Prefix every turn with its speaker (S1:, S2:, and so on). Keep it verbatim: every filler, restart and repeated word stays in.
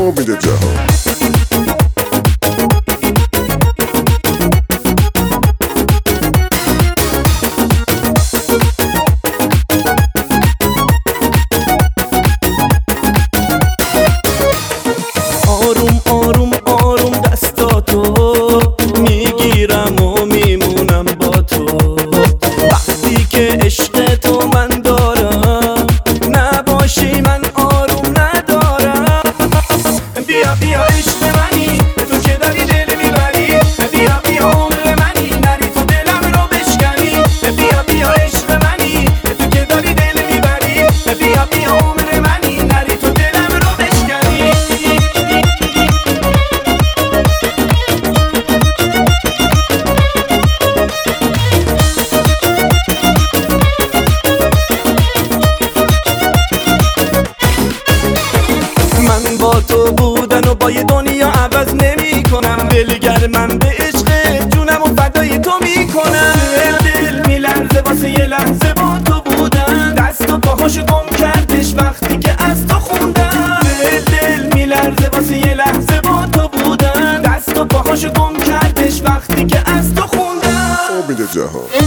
S1: امید جهان.
S2: آروم آروم آروم دستاتو میگیرم و میمونم با تو، وقتی که عشق تو من دارم نباشی من آروم ندارم. بیا بیا عشق منی تو که داری دل میبری، بیا بیا عمر منی نری تو دلم رو بشکنی. بیا بیا عشق منی تو که داری دل میبری، بیا بیا عمر منی نری تو دلم رو بشکنی. من با تو بودن و با یه دنیا عوض نمی کنم، دلگر من به عشق جونم و فدای تو می کنم. دل می لرزه واسه یه لحظه با تو بودن، دست و پاهاشو گم کردش وقتی که از تو خوندم. دل می لرزه واسه یه لحظه با تو بودن، دست و پاهاشو گم کردش وقتی که از تو خوندم.
S1: امید جهان.